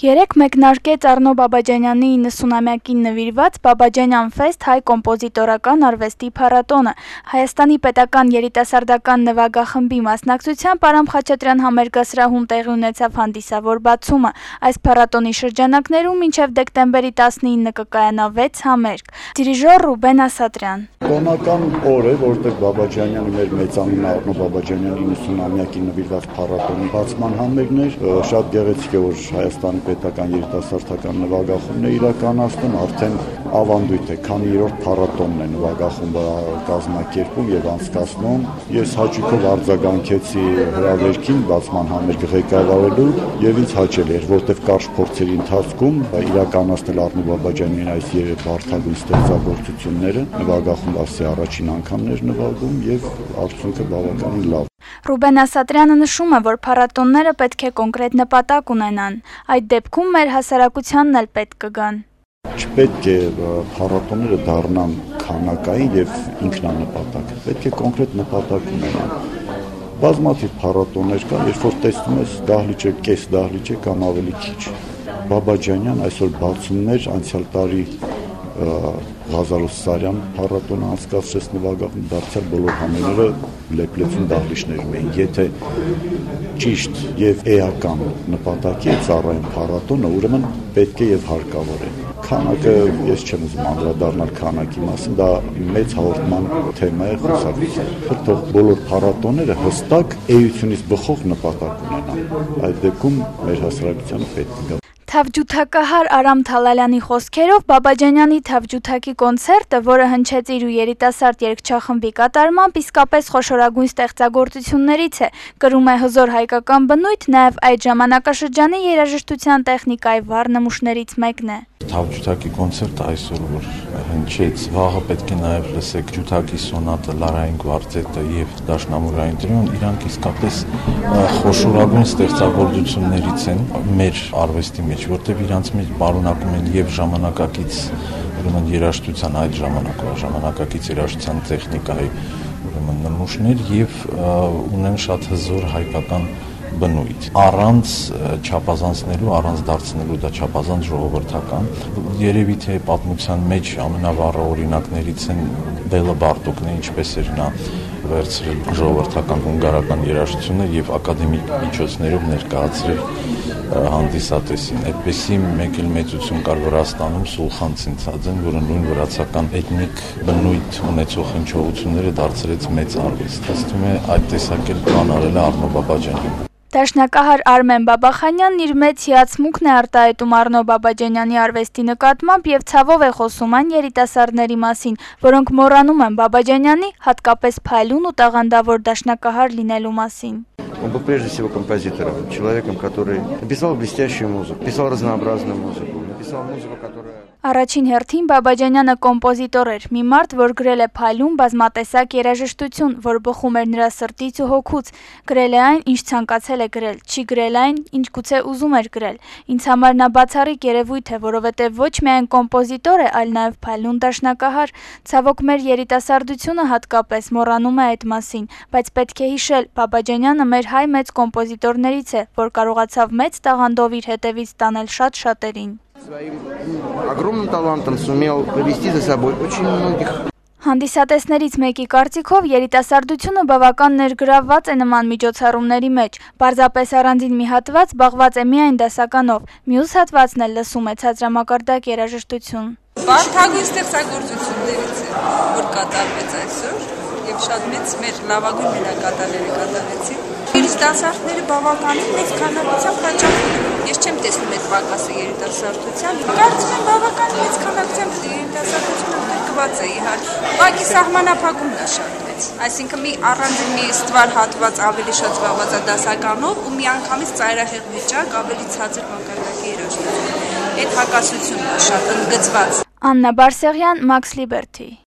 Երեկ մեկնարկեց Առնո Բաբաջանյանի 90-ամյակին նվիրված Բաբաջանյան Ֆեսթ հայ կոմպոզիտորական արվեստի փառատոնը։ Հայաստանի պետական երիտասարդական նվագախմբի մասնակցությամբ Արամ Խաչատրյան համերգասրահում տեղի ունեցավ հանդիսավոր բացումը։ Այս փառատոնի շրջանակներում մինչև դեկտեմբերի 19 կկայանա 6 համերգ։ Դիրիժոր Ռուբեն Ասատրյան։ Տոնական օր է, որտեղ Բաբաջանյանը մեր մեծանուն Առնո Բաբաջանյանի 90-ամյակին նվիրված փառատոնի բացման համերգն էր, շատ գեղեցիկ է, որ Հայաստանի պետական երիտասարդական նվագախումբն է իրականացնում, արդեն ավանդույթ է, քանի երրորդ փառատոնն է նվագախումբը կազմակերպում եւ անցկացնում։ Ես հաճույքով արձագանքեցի հրավերքին բացման համերգը ղեկավարելու եւ ինձ հաճելի էր, որտեղ կարճ փորձերի ընթացքում իրականացնել Առնո Բաբաջանյանի այս բարդագույն ստեղծագործությունները նվագախումբը ասի առաջին անգամն էր նվագում եւ արդյունքը բավականին լավ։ Ռուբեն Ասատրյանը նշում է, որ փառատոնները պետք է կոնկրետ նպատակ ունենան։ Այդ դեպքում մեր հասարակությանն էլ պետք կգան։ Չպետք է փառատոնները դառնան քանակային եւ ինքնանպատակ։ Պետք է կոնկրետ նպատակ ունենան։ Բազմաթիվ փառատոններ կան, երբ որ տեսնում ես դահլիճը, կես դահլիճ է կամ ավելի քիչ։ Բաբաջանյան այսօր բացումն էր անցյալ տարի Ղազարոս Սարյան փառատոնը անցկացրեց նվագախումբ, դարձյալ բոլոր համերգները լեփլեցուն դահլիճներում էին։ Եթե ճիշտ եւ էական նպատակի է ծառայում փառատոնը, ուրեմն պետք է եւ հարկավոր է։ Քանակը ես չեմ ուզում անդրադառնալ քանակի մասին, դա մեծ հաղորդման թեմա է խոսակցության։ Թող բոլոր փառատոնները հստակ էությունից բխող նպատակ ունենան։ Այդ դեպքում մեր հասարակությանը պետք է Թավջութակահար Արամ Թալալյանի խոսքերով Բաբաջանյանի Թավջութակի կոնցերտը, որը հնչեց իր ու երիտասարդ երգչախմբի կատարմամբ, իսկապես խոշորագույն ստեղծագործություններից է, կրում է հզոր հայկական բնույթ, նաև այդ ժամանակաշրջանի երաժշտության տեխնիկայի վառ նմուշներից մեկն է։ Թավջութակի կոնցերտը այսօր որ հնչեց, վաղը պետք է նաև լսեք Ջութակի սոնատը, Լարային կվարտետը եւ Դաշնամուրային տրիոն, իրանք իսկապես խոշորագույն ստեղծագործություններից են մեր արվեստի մեջ, որտեղ իրանց մեջ պարունակում են եւ ժամանակակից ուրեմն երաժշտության այդ ժամանակակից երաժշտության տեխնիկայի ուրեմն նմուշներ եւ ունեն շատ հզոր հայկական բնույթ, առանց չափազանցնելու, առանց դարձնելու դա չափազանց ժողովրդական։ Երևի թե պատմության մեջ ամենավառ օրինակներից են Բելա Բարտոկն է, ինչպես էր նա վերցրել ժողովրդական հունգարական երաժշտությունը եւ ակադեմիկ միջոցներով ներկայացրել հանդիսատեսին։ Այդպեսի մեկ էլ մեծություն կար Վրաստանում Սուլխան Ցինցաձեն, որը նույն վրացական էթնիկ բնույթ ունեցող հնչողությունները դարձրեց մեծ արվեստ։ Ասում է այդ տեսակել բան արել է Առնո Բաբաջանյանը։ Դաշնակահար Արմեն Բաբախանյանն իր մեծ հիացմունքն է արտահայտում Առնո Բաբաջանյանի արվեստի նկատմամբ եւ ցավով է խոսում այն երիտասարդների մասին, որոնք մոռանում են Բաբաջանյանի հատկապես փայլուն ու տաղանդավոր դաշնակահար լինելու մասին։ Он был прежде всего композитором, человеком, который написал блестящую музыку, писал разнообразную музыку, написал музыку, которая... Առաջին հերթին Բաբաջանյանը կոմպոզիտոր էր, մի մարդ, որ գրել է փայլուն բազմատեսակ երաժշտություն, որ բխում էր նրա սրտից ու հոգուց, գրել է այն, ինչ ցանկացել է գրել, չի գրել այն, ինչ գուցե ուզում էր գրել։ Ինձ համար նա բացառիկ երևույթ է, որովհետև ոչ միայն կոմպոզիտոր է, այլ նաև փայլուն դաշնակահար։ Ցավոք մեր երիտասարդությունը հատկապես մոռանում է այդ մասին, բայց պետք է հիշել, Բաբաջանյանը մեր հայ մեծ կոմպոզիտորներից է, որ կարողացավ մեծ տաղանդով իր հետևից տանել շատ շատերին։ Своим огромным талантом сумел повести за собой очень многих. Հանդիսատեսներից մեկի կարծիքով երիտասարդությունը բավական ներգրավված է նման միջոցառումների մեջ, պարզապես առանձին մի հատված զբաղված է միայն դասականով, մյուս հատվածն էլ լսում է ցածրամակարդակ երաժշտություն։ Բարդագույն ստեղծագործություններից է, որ կատարվեց այսօր եւ շատ մեծ մեր լավագույն մենակատարները կատարեցին։ Իրենց դասարտները բավականին մեծ քանակությամբ հաճախում են։ Ես չեմ տեսնում այդ պակասը երիտասարդության։ Կարծում եմ բավական մեծ քանակությամբ երիտասարդությունը գրկված է իհարկե։ Ուղղակի սահմանափակումն է շատ մեծ։ Այսինքն մի առանձին մի ստվար հատված ավելի շատ զբաղված է դասականով ու միանգամից ծայրահեղ վիճակ ավելի ցածր մակարդակի երաժշտություն։ Այդ հակասությունն է շատ ընդգծված։ Աննա Բարսեղյան, Max Liberty